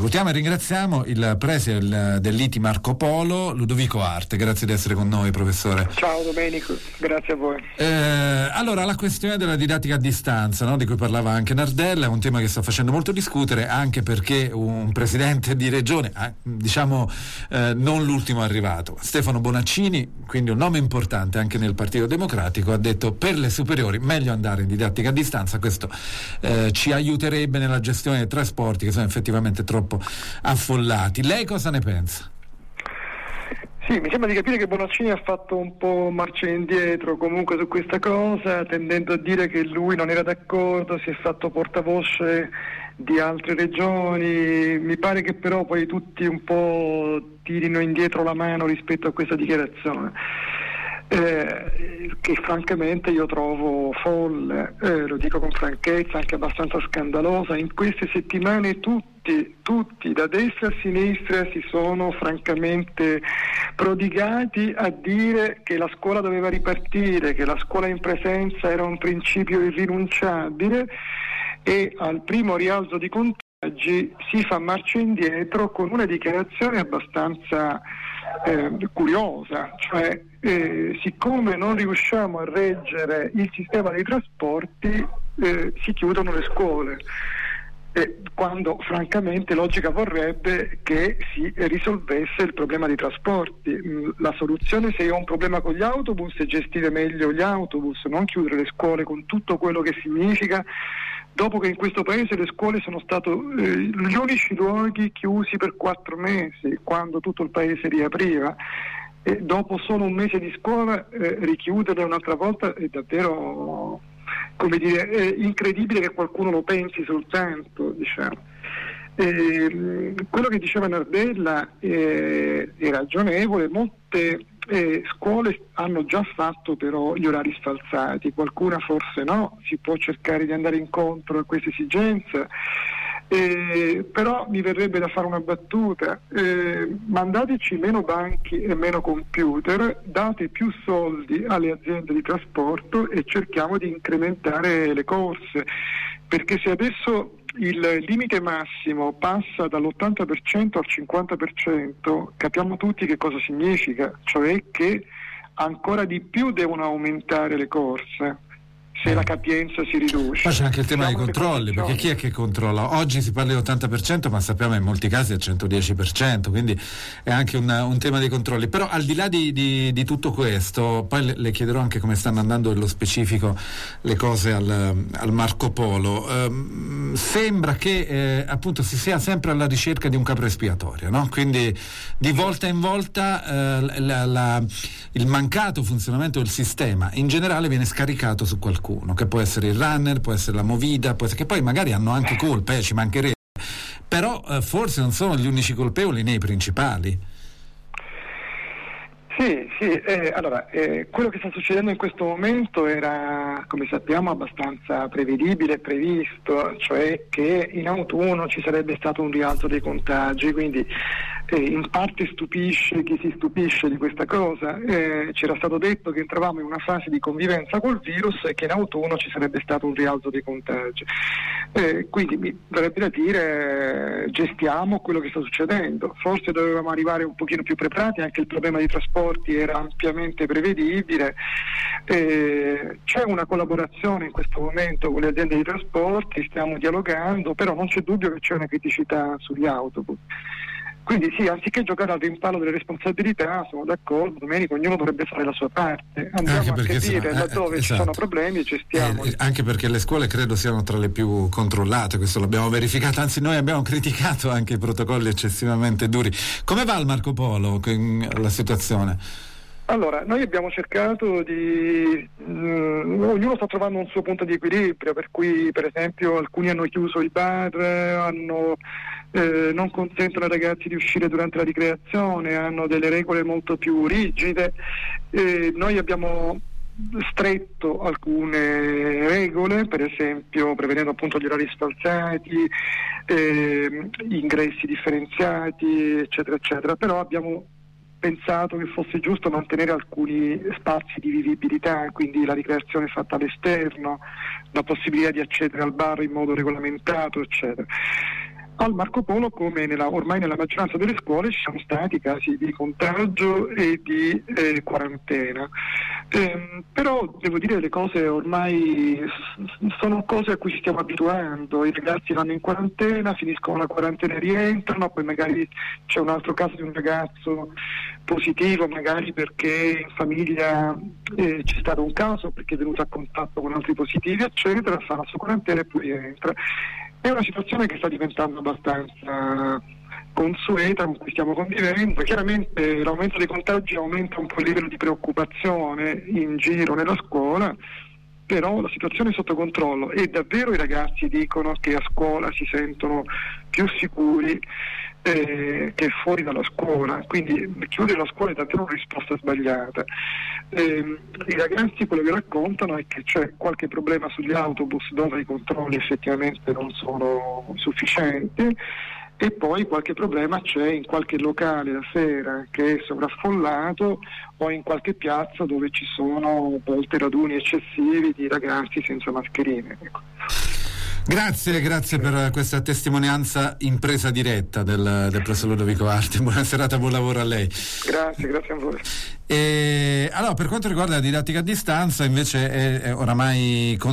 Salutiamo e ringraziamo il preside dell'ITI Marco Polo, Ludovico Arte. Grazie di essere con noi, professore. Ciao Domenico, grazie a voi. Allora, la questione della didattica a distanza, no, di cui parlava anche Nardella, è un tema che sta facendo molto discutere, anche perché un presidente di regione, non l'ultimo arrivato, Stefano Bonaccini, quindi un nome importante anche nel Partito Democratico, ha detto: per le superiori meglio andare in didattica a distanza, questo ci aiuterebbe nella gestione dei trasporti che sono effettivamente troppo affollati. Lei cosa ne pensa? Sì, mi sembra di capire che Bonaccini ha fatto un po' marcia indietro comunque su questa cosa, tendendo a dire che lui non era d'accordo, si è fatto portavoce di altre regioni. Mi pare che però poi tutti un po' tirino indietro la mano rispetto a questa dichiarazione, che francamente io trovo folle, lo dico con franchezza, anche abbastanza scandalosa. In queste settimane tutti da destra a sinistra si sono francamente prodigati a dire che la scuola doveva ripartire, che la scuola in presenza era un principio irrinunciabile, e al primo rialzo di contagi si fa marcia indietro con una dichiarazione abbastanza curiosa, cioè siccome non riusciamo a reggere il sistema dei trasporti, si chiudono le scuole, quando francamente logica vorrebbe che si risolvesse il problema dei trasporti. La soluzione, se ho un problema con gli autobus, è gestire meglio gli autobus, non chiudere le scuole, con tutto quello che significa, dopo che in questo paese le scuole sono stati gli unici luoghi chiusi per 4 mesi, quando tutto il paese riapriva. E dopo solo un mese di scuola richiuderle un'altra volta è davvero, come dire, è incredibile che qualcuno lo pensi soltanto, diciamo. Quello che diceva Nardella è ragionevole. Molte scuole hanno già fatto però gli orari sfalsati, qualcuna forse no, si può cercare di andare incontro a questa esigenza. Però mi verrebbe da fare una battuta: mandateci meno banchi e meno computer, date più soldi alle aziende di trasporto e cerchiamo di incrementare le corse, perché se adesso il limite massimo passa dall'80% al 50%, capiamo tutti che cosa significa, cioè che ancora di più devono aumentare le corse se la capienza si riduce. Poi c'è anche il tema dei controlli, perché chi è che controlla? Oggi si parla di 80%, ma sappiamo in molti casi è 110%, quindi è anche un tema dei controlli. Però al di là di tutto questo, poi le chiederò anche come stanno andando nello specifico le cose al Marco Polo. Sembra che appunto si sia sempre alla ricerca di un capro espiatorio, no? Quindi di volta in volta il mancato funzionamento del sistema in generale viene scaricato su qualcuno, che può essere il runner, può essere la Movida, può essere, che poi magari hanno anche colpe, ci mancherebbe, però forse non sono gli unici colpevoli né i principali. Sì, allora, quello che sta succedendo in questo momento era, come sappiamo, abbastanza prevedibile e previsto, cioè che in autunno ci sarebbe stato un rialzo dei contagi, quindi in parte stupisce chi si stupisce di questa cosa. C'era stato detto che entravamo in una fase di convivenza col virus e che in autunno ci sarebbe stato un rialzo dei contagi. Quindi mi verrebbe da dire, gestiamo quello che sta succedendo. Forse dovevamo arrivare un pochino più preparati, anche il problema dei trasporti era ampiamente prevedibile. C'è una collaborazione in questo momento con le aziende di trasporti, stiamo dialogando, però non c'è dubbio che c'è una criticità sugli autobus. Quindi sì, anziché giocare al rimpallo delle responsabilità, sono d'accordo, Domenico, ognuno dovrebbe fare la sua parte, andiamo a capire laddove ci sono problemi e gestiamoli. Anche perché le scuole credo siano tra le più controllate, questo l'abbiamo verificato, anzi noi abbiamo criticato anche i protocolli eccessivamente duri. Come va il Marco Polo, la situazione? Allora, noi abbiamo cercato di ognuno sta trovando un suo punto di equilibrio, per cui per esempio alcuni hanno chiuso i bar, non consentono ai ragazzi di uscire durante la ricreazione, hanno delle regole molto più rigide. Noi abbiamo stretto alcune regole, per esempio prevedendo appunto gli orari sfalsati, ingressi differenziati, eccetera eccetera, però abbiamo pensato che fosse giusto mantenere alcuni spazi di vivibilità, quindi la ricreazione fatta all'esterno, la possibilità di accedere al bar in modo regolamentato, eccetera. Al Marco Polo, come ormai nella maggioranza delle scuole, ci sono stati casi di contagio e di quarantena. Però devo dire, le cose ormai sono cose a cui ci stiamo abituando. I ragazzi vanno in quarantena, finiscono la quarantena e rientrano, poi magari c'è un altro caso di un ragazzo positivo, magari perché in famiglia c'è stato un caso, perché è venuto a contatto con altri positivi, eccetera, fa la sua quarantena e poi rientra. È una situazione che sta diventando abbastanza consueta, con cui stiamo convivendo. Chiaramente l'aumento dei contagi aumenta un po' il livello di preoccupazione in giro nella scuola, però la situazione è sotto controllo e davvero i ragazzi dicono che a scuola si sentono più sicuri che fuori dalla scuola, quindi chiudere la scuola è davvero una risposta sbagliata. I ragazzi quello che raccontano è che c'è qualche problema sugli autobus dove i controlli effettivamente non sono sufficienti, e poi qualche problema c'è in qualche locale la sera che è sovraffollato, o in qualche piazza dove ci sono a volte raduni eccessivi di ragazzi senza mascherine. Ecco. Grazie per questa testimonianza in presa diretta del professor Ludovico Arti. Buona serata, buon lavoro a lei. Grazie a voi. Allora, per quanto riguarda la didattica a distanza, invece è oramai